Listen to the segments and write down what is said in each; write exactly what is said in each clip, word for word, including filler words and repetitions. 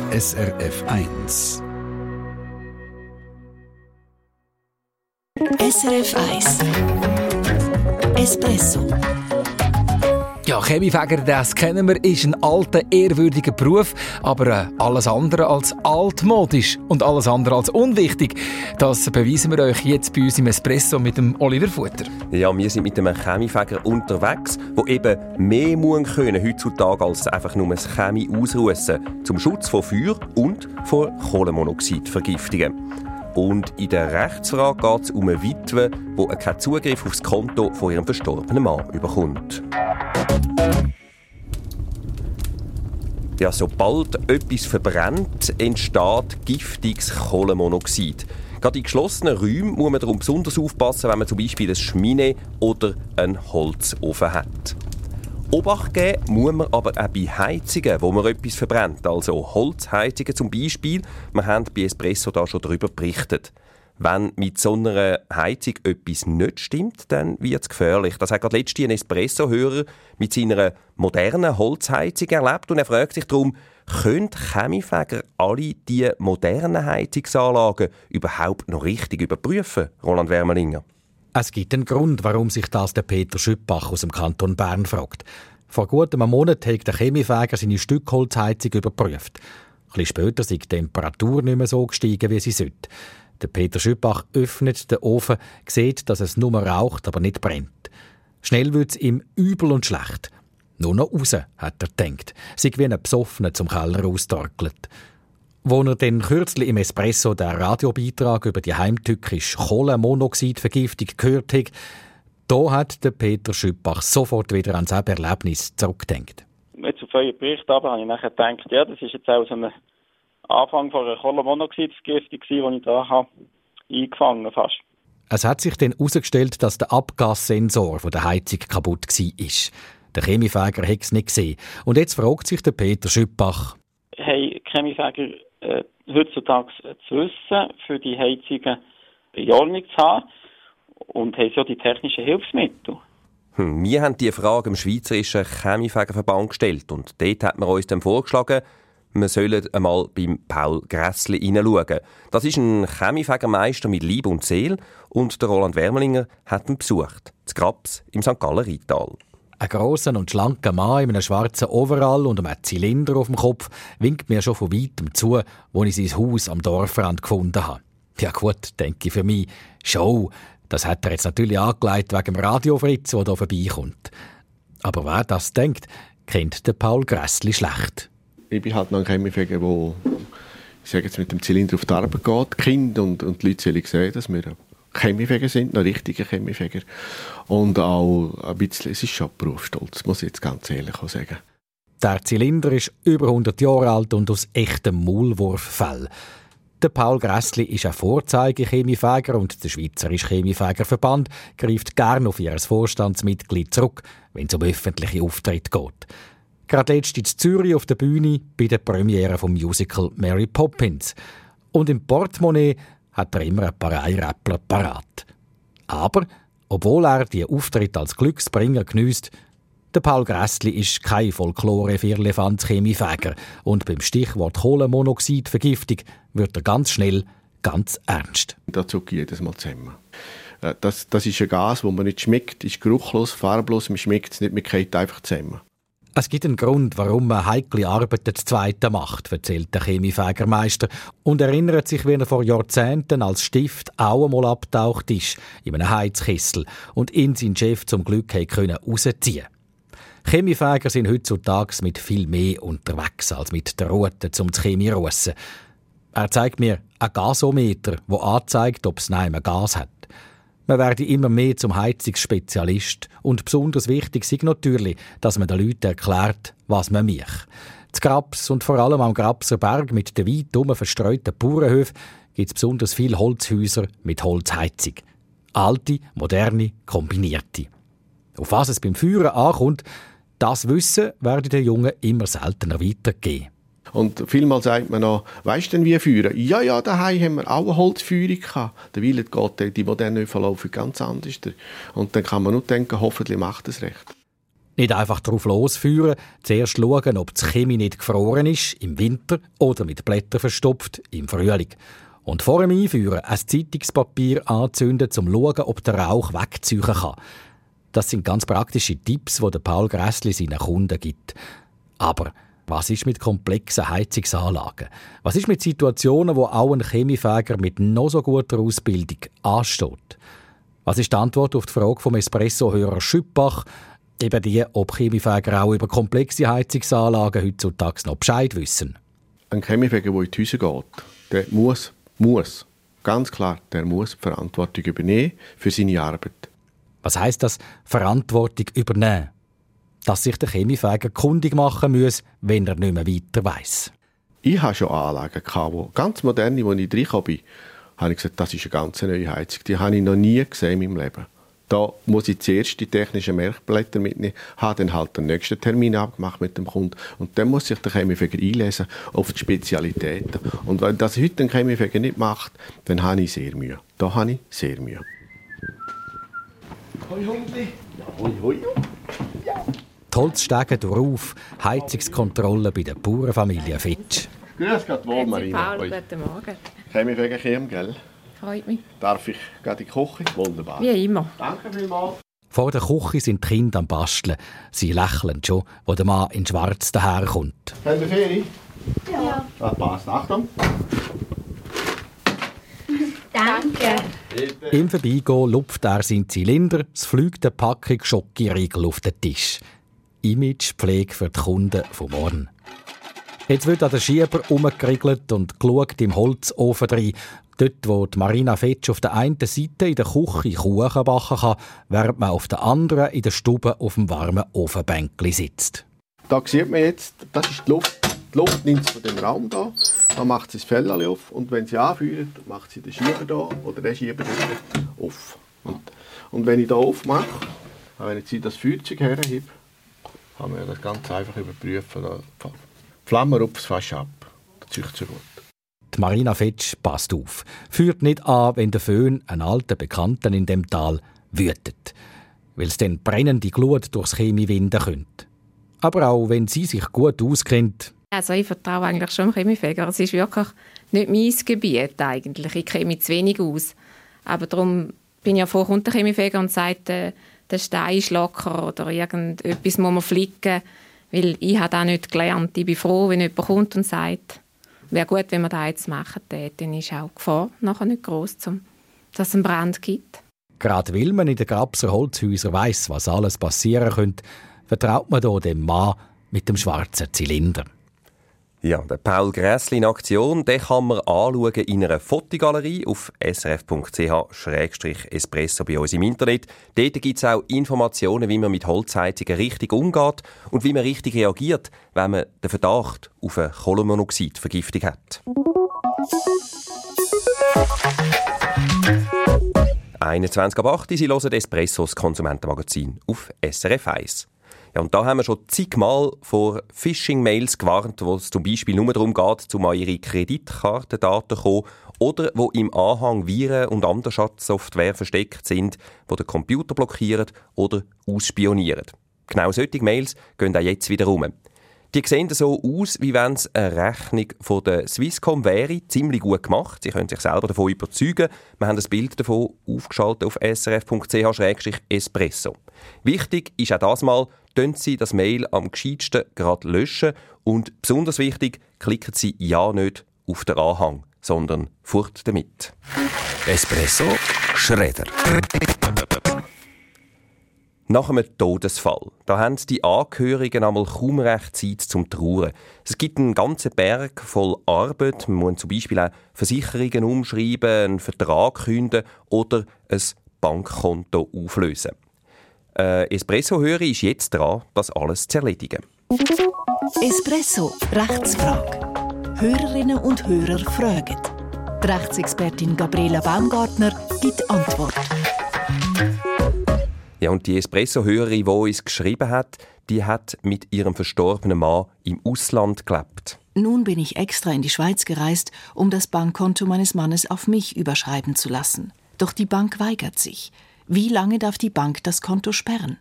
S R F eins. S R F eins Espresso. Ja, Kaminfeger, das kennen wir, ist ein alter, ehrwürdiger Beruf, aber äh, alles andere als altmodisch und alles andere als unwichtig. Das beweisen wir euch jetzt bei uns im Espresso mit dem Oliver Futter. Ja, wir sind mit einem Kaminfeger unterwegs, der eben mehr muss können heutzutage als einfach nur das Chemie ausrussen, zum Schutz vor Feuer und vor Kohlenmonoxidvergiftungen. Und in der Rechtsfrage geht es um eine Witwe, die keinen Zugriff aufs Konto von ihrem verstorbenen Mann bekommt. Ja, sobald etwas verbrennt, entsteht giftiges Kohlenmonoxid. Gerade in geschlossenen Räumen muss man darum besonders aufpassen, wenn man zum Beispiel eine Schmine oder einen Holzofen hat. Obacht geben muss man aber auch bei Heizungen, wo man etwas verbrennt, also Holzheizungen zum Beispiel. Wir haben bei Espresso da schon darüber berichtet. Wenn mit so einer Heizung etwas nicht stimmt, dann wird es gefährlich. Das hat gerade letztens ein Espresso-Hörer mit seiner modernen Holzheizung erlebt und er fragt sich darum, können Kaminfeger alle diese modernen Heizungsanlagen überhaupt noch richtig überprüfen, Roland Wermelinger? Es gibt einen Grund, warum sich das der Peter Schüppach aus dem Kanton Bern fragt. Vor gut einem Monat hat der Kaminfeger seine Stückholzheizung überprüft. Ein bisschen später ist die Temperatur nicht mehr so gestiegen, wie sie sollte. Der Peter Schüppach öffnet den Ofen, sieht, dass es nur raucht, aber nicht brennt. Schnell wird es ihm übel und schlecht. Nur noch raus, hat er gedacht. Sei wie ein Besoffener zum Keller austorkelt. Als er dann kürzlich im Espresso den Radiobeitrag über die heimtückische Kohlenmonoxidvergiftung gehört hat, da hat der Peter Schüppach sofort wieder an sein Erlebnis zurückgedacht. Jetzt auf euren Bericht aber habe ich nachher gedacht, ja, das ist jetzt auch so ein Anfang von einer Kohlenmonoxidvergiftung, die ich da habe eingefangen fast. Es hat sich dann herausgestellt, dass der Abgassensor von der Heizung kaputt war. Der Kaminfeger hat es nicht gesehen. Und jetzt fragt sich der Peter Schüppach: Hey, Kaminfeger äh, heutzutage zu wissen, für die Heizungen in Ordnung zu haben und haben ja die technischen Hilfsmittel? Hm, wir haben diese Frage im Schweizerischen Kaminfegerverband gestellt und dort hat man uns dann vorgeschlagen, wir sollen einmal beim Paul Grässli hineinschauen. Das ist ein Kaminfegermeister mit Liebe und Seele und der Roland Wermelinger hat ihn besucht, zu Grabs im Sankt Galler Rheintal. Ein grosser und schlanker Mann in einem schwarzen Overall und einem Zylinder auf dem Kopf winkt mir schon von weitem zu, wo ich sein Haus am Dorfrand gefunden habe. Ja gut, denke ich für mich, Show, das hat er jetzt natürlich angelegt wegen dem Radio-Fritz, der hier vorbeikommt. Aber wer das denkt, kennt den Paul Grässli schlecht. Ich bin halt noch ein Kaminfeger, der, ich sage jetzt, mit dem Zylinder auf die Arbeit geht. Die Kinder und, und die Leute sollen sehen, dass wir Kaminfeger sind, noch richtige Kaminfeger. Und auch ein bisschen, es ist schon Berufsstolz, muss ich jetzt ganz ehrlich sagen. Der Zylinder ist über hundert Jahre alt und aus echtem Maulwurffell. Der Paul Grässli ist ein Vorzeige-Kaminfeger und der Schweizerische Kaminfegerverband greift gerne auf ihr Vorstandsmitglied zurück, wenn es um öffentliche Auftritte geht. Gerade letzt in Zürich auf der Bühne bei der Premiere vom Musical Mary Poppins. Und im Portemonnaie hat er immer ein paar Eiräppler parat. Aber, obwohl er die Auftritte als Glücksbringer geniesst, der Paul Grässli ist kein Folklore-Firlefanz-Kaminfeger und beim Stichwort Kohlenmonoxidvergiftung wird er ganz schnell ganz ernst. Da zucke ich jedes Mal zusammen. Das, das ist ein Gas, das man nicht schmeckt, ist geruchlos, farblos, man schmeckt es nicht, man geht einfach zusammen. Es gibt einen Grund, warum man heikle Arbeiten das Zweite macht, erzählt der Kaminfegermeister und erinnert sich, wie er vor Jahrzehnten als Stift auch einmal abtaucht ist, in einem Heizkessel und ihn sein Chef zum Glück rausziehen konnte. Kaminfeger sind heutzutage mit viel mehr unterwegs als mit der Rute zum Chemie russen. Er zeigt mir einen Gasometer, der anzeigt, ob es ein Gas hat. Man werde immer mehr zum Heizungsspezialist und besonders wichtig ist natürlich, dass man den Leuten erklärt, was man macht. Zu Grabs und vor allem am Grabser Berg mit den weit herum verstreuten Bauernhöfen gibt es besonders viele Holzhäuser mit Holzheizung. Alte, moderne, kombinierte. Auf was es beim Feuern ankommt, das Wissen werden den Jungen immer seltener weitergeben. Und vielmal sagt man noch, weisst du denn wie feuern? Ja, ja, daheim haben wir auch eine Holzfeuerung gehabt. Derweil geht die moderne Verlauf ganz anders. Und dann kann man nur denken, hoffentlich macht es recht. Nicht einfach drauf losführen, zuerst schauen, ob das Chemie nicht gefroren ist, im Winter, oder mit Blättern verstopft, im Frühling. Und vor dem Einführen ein Zeitungspapier anzünden, um zu schauen, ob der Rauch wegziehen kann. Das sind ganz praktische Tipps, die Paul Grässli seinen Kunden gibt. Aber was ist mit komplexen Heizungsanlagen? Was ist mit Situationen, wo auch ein Chemiefäger mit noch so guter Ausbildung ansteht? Was ist die Antwort auf die Frage vom Espresso-Hörer Schüppach? Eben die, ob Chemiefäger auch über komplexe Heizungsanlagen heutzutage noch Bescheid wissen. Ein Chemiefäger, der in die Häuser geht, der muss, muss, ganz klar, der muss die Verantwortung übernehmen für seine Arbeit. Was heisst das, Verantwortung übernehmen? Dass sich der Chemiefäger kundig machen muss, wenn er nicht mehr weiter weiss. Ich hatte schon Anlagen, die ganz moderne, als ich reingekommen bin, habe ich gesagt, das ist eine ganz neue Heizung. Die habe ich noch nie gesehen in meinem Leben. Da muss ich zuerst die technischen Merkblätter mitnehmen, habe dann halt den nächsten Termin abgemacht mit dem Kunden und dann muss sich der Chemiefäger einlesen auf die Spezialitäten. Und wenn das heute ein Chemiefäger nicht macht, dann habe ich sehr Mühe. Da habe ich sehr Mühe. Hoi Hundi! Ja, hoi, hoi. Ja. Die Holzstege durchauf, Heizungskontrolle bei der Bauernfamilie Fitsch. Grüß Gott wohl, Marina. Paul, guten Morgen. Chemiefäger Kiem, gell? Freut mich. Darf ich gerade in die Küche? Wunderbar. Wie immer. Danke vielmals. Vor der Küche sind die Kinder am Basteln. Sie lächeln schon, wo der Mann in Schwarz daherkommt. Haben wir Ferien? Ja. Das passt. Achtung. Danke. Im Vorbeigehen lupft er seinen Zylinder, es fliegt eine Packung Schokoriegel auf den Tisch. Imagepflege für die Kunden von morgen. Jetzt wird an den Schieber umgeriegelt und geschaut im Holzofen rein. Dort, wo die Marina Fetsch auf der einen Seite in der Küche Kuchen backen kann, während man auf der anderen in der Stube auf dem warmen Ofenbänkli sitzt. Da sieht man jetzt, das ist die Luft. Die Luft nimmt sie von dem Raum hier, dann macht sie das Fell auf und wenn sie anführt, macht sie den Schieber hier oder den Schieber hier auf. Und, und wenn ich hier aufmache, wenn ich das Feuerzeug herhebe, kann man das ganz einfach überprüfen. Die Flamme rupft fast ab. Das zieht so gut. Die Marina Fetsch passt auf. Führt nicht an, wenn der Föhn, ein alter Bekannter in dem Tal, wütet. Weil es dann brennende Glut durchs Chemie winden könnte. Aber auch wenn sie sich gut auskennt. Also ich vertraue eigentlich schon dem Chemiefäger. Es ist wirklich nicht mein Gebiet eigentlich. Ich kenne mich zu wenig aus. Aber darum bin ich ja vor, kommt der Chemiefäger und sagt, äh, der Stein ist locker oder irgendetwas muss man flicken. Weil ich habe das nicht gelernt. Ich bin froh, wenn jemand kommt und sagt, wäre gut, wenn wir das jetzt machen. Dann ist auch die Gefahr nachher nicht gross, dass es einen Brand gibt. Gerade weil man in den Grabser Holzhäusern weiss, was alles passieren könnte, vertraut man hier dem Mann mit dem schwarzen Zylinder. Ja, der Paul Grässli in Aktion, den kann man anschauen in einer Fotogalerie auf s r f punkt c h slash espresso bei uns im Internet. Dort gibt es auch Informationen, wie man mit Holzheizungen richtig umgeht und wie man richtig reagiert, wenn man den Verdacht auf eine Kohlenmonoxidvergiftung hat. einundzwanzig ab acht, Sie hören Espresso, das Konsumentenmagazin auf S R F eins. Ja, und da haben wir schon zigmal vor Phishing-Mails gewarnt, wo es zum Beispiel nur darum geht, um an Ihre Kreditkartendaten zu kommen oder wo im Anhang Viren und andere Schadsoftware versteckt sind, die den Computer blockieren oder ausspionieren. Genau solche Mails gehen auch jetzt wieder rum. Die sehen so aus, wie wenn es eine Rechnung von der Swisscom wäre, ziemlich gut gemacht. Sie können sich selber davon überzeugen. Wir haben ein Bild davon aufgeschaltet auf s r f punkt c h slash espresso. Wichtig ist auch das Mal, können Sie das Mail am gescheitsten gerade löschen und besonders wichtig, klicken Sie ja nicht auf den Anhang, sondern fort damit. Espresso Schredder. Nach einem Todesfall, da haben die Angehörigen einmal kaum recht Zeit zum Trauern. Es gibt einen ganzen Berg voll Arbeit. Man muss zum Beispiel auch Versicherungen umschreiben, einen Vertrag künden oder ein Bankkonto auflösen. Äh, Espresso-Hörer ist jetzt dran, das alles zu erledigen. Espresso Rechtsfrage. Hörerinnen und Hörer fragen. Die Rechtsexpertin Gabriela Baumgartner gibt Antwort. Ja, und die Espresso-Hörerin, die uns geschrieben hat, die hat mit ihrem verstorbenen Mann im Ausland gelebt. Nun bin ich extra in die Schweiz gereist, um das Bankkonto meines Mannes auf mich überschreiben zu lassen. Doch die Bank weigert sich. Wie lange darf die Bank das Konto sperren?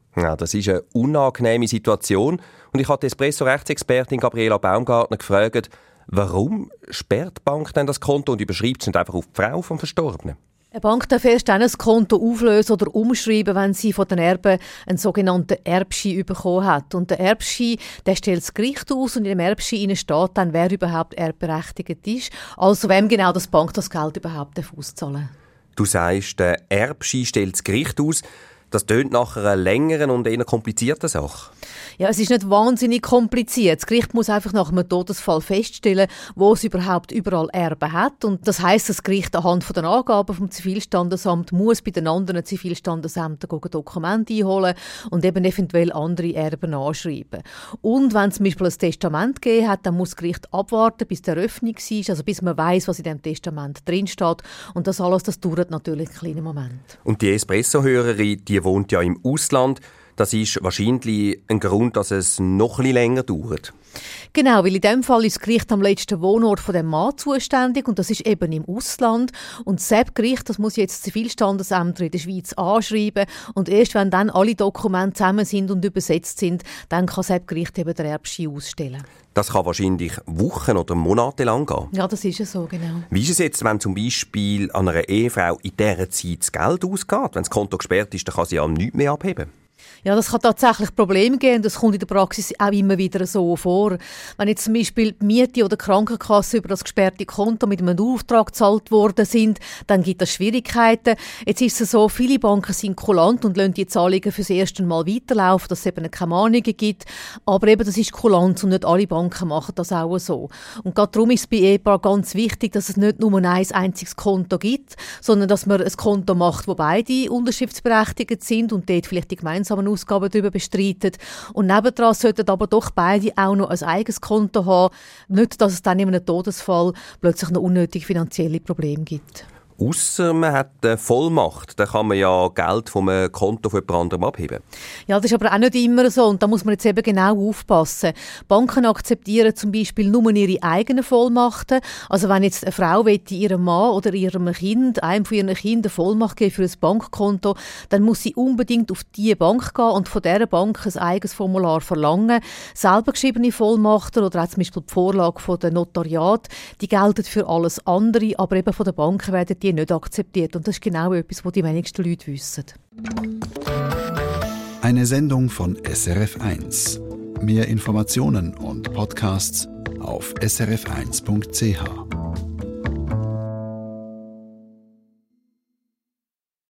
Ja, das ist eine unangenehme Situation. Und ich habe die Espresso-Rechtsexpertin Gabriela Baumgartner gefragt, warum sperrt die Bank denn das Konto und überschreibt es nicht einfach auf die Frau vom Verstorbenen? Eine Bank darf erst dann ein Konto auflösen oder umschreiben, wenn sie von den Erben einen sogenannten Erbschein bekommen hat. Und der Erbschein, der stellt das Gericht aus und in dem Erbschein steht dann, wer überhaupt erbberechtigt ist. Also wem genau das Bank das Geld überhaupt auszahlen darf. Du sagst, der Erbschein stellt das Gericht aus. Das tönt nach einer längeren und eher komplizierten Sache. Ja, es ist nicht wahnsinnig kompliziert. Das Gericht muss einfach nach einem Todesfall feststellen, wo es überhaupt überall Erben hat. Und das heisst, das Gericht anhand von den Angaben vom Zivilstandesamt muss bei den anderen Zivilstandesämtern Dokumente einholen und eben eventuell andere Erben anschreiben. Und wenn es zum Beispiel ein Testament gegeben hat, dann muss das Gericht abwarten, bis die Eröffnung ist, also bis man weiss, was in dem Testament drinsteht. Und das alles, das dauert natürlich einen kleinen Moment. Und die Espresso-Hörerin, die wohnt ja im Ausland. Das ist wahrscheinlich ein Grund, dass es noch ein bisschen länger dauert. Genau, weil in diesem Fall ist das Gericht am letzten Wohnort von dem Mann zuständig und das ist eben im Ausland. Und das Gericht, das muss jetzt Zivilstandesämter in der Schweiz anschreiben und erst wenn dann alle Dokumente zusammen sind und übersetzt sind, dann kann das Gericht eben den Erbschein ausstellen. Das kann wahrscheinlich Wochen oder Monate lang gehen. Ja, das ist ja so, genau. Wie ist es jetzt, wenn zum Beispiel an einer Ehefrau in dieser Zeit das Geld ausgeht? Wenn das Konto gesperrt ist, dann kann sie ja nichts mehr abheben. Ja, das kann tatsächlich Probleme geben. Das kommt in der Praxis auch immer wieder so vor. Wenn jetzt zum Beispiel die Miete oder die Krankenkasse über das gesperrte Konto mit einem Auftrag gezahlt worden sind, dann gibt es Schwierigkeiten. Jetzt ist es so, viele Banken sind kulant und lassen die Zahlungen für das erste Mal weiterlaufen, dass es eben keine Mahnungen gibt. Aber eben, das ist Kulanz und nicht alle Banken machen das auch so. Und gerade darum ist es bei Ehepaaren ganz wichtig, dass es nicht nur ein einziges Konto gibt, sondern dass man ein Konto macht, wo beide unterschriftsberechtigt sind und dort vielleicht die gemeinsamen Ausgaben darüber bestreitet. Und nebendran sollten aber doch beide auch noch ein eigenes Konto haben. Nicht, dass es dann in einem Todesfall plötzlich noch unnötige finanzielle Probleme gibt. Ausser man hat eine Vollmacht, dann kann man ja Geld vom Konto von jemand anderem abheben. Ja, das ist aber auch nicht immer so und da muss man jetzt eben genau aufpassen. Banken akzeptieren zum Beispiel nur ihre eigenen Vollmachten. Also wenn jetzt eine Frau ihrem Mann oder ihrem Kind, einem von ihren Kindern eine Vollmacht geben für ein Bankkonto, dann muss sie unbedingt auf diese Bank gehen und von dieser Bank ein eigenes Formular verlangen. Selber geschriebene Vollmachten oder auch zum Beispiel die Vorlage von der Notariat, die gelten für alles andere, aber eben von der Bank werden die nicht akzeptiert. Und das ist genau etwas, was die wenigsten Leute wissen. Eine Sendung von S R F eins. Mehr Informationen und Podcasts auf s r f eins punkt c h.